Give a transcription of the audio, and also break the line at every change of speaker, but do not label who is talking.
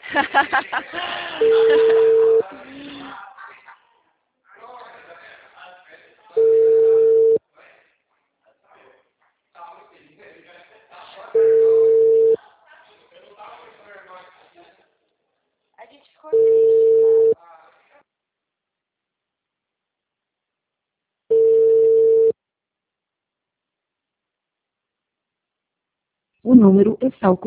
A gente ficou triste, tá?
O número está ocupado.